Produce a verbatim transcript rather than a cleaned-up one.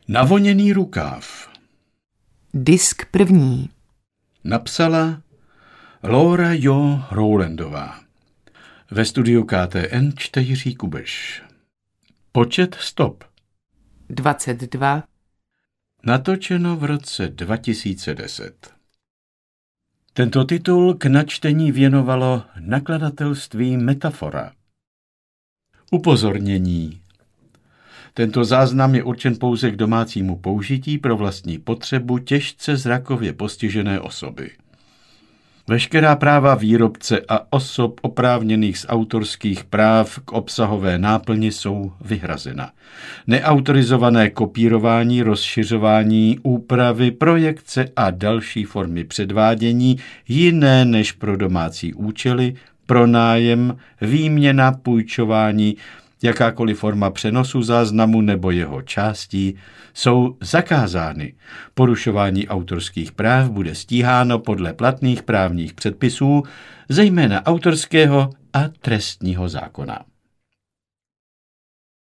Navoněný rukáv. Disk první. Napsala Laura Jo Rowlandová. Ve studiu K T N čte Jiří Kubeš. Počet stop. dvacet dva. Natočeno v roce dva tisíce deset. Tento titul k načtení věnovalo nakladatelství Metafora. Upozornění. Tento záznam je určen pouze k domácímu použití pro vlastní potřebu těžce zrakově postižené osoby. Veškerá práva výrobce a osob oprávněných z autorských práv k obsahové náplni jsou vyhrazena. Neautorizované kopírování, rozšiřování, úpravy, projekce a další formy předvádění jiné než pro domácí účely, pronájem, výměna, půjčování, jakákoliv forma přenosu záznamu nebo jeho částí jsou zakázány. Porušování autorských práv bude stíháno podle platných právních předpisů, zejména autorského a trestního zákona.